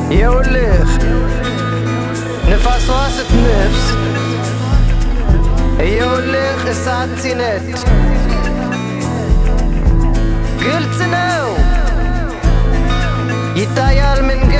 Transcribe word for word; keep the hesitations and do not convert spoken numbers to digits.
يولخ نفس واسط نفس يولخ الساعة سينت قلت نو يتايال من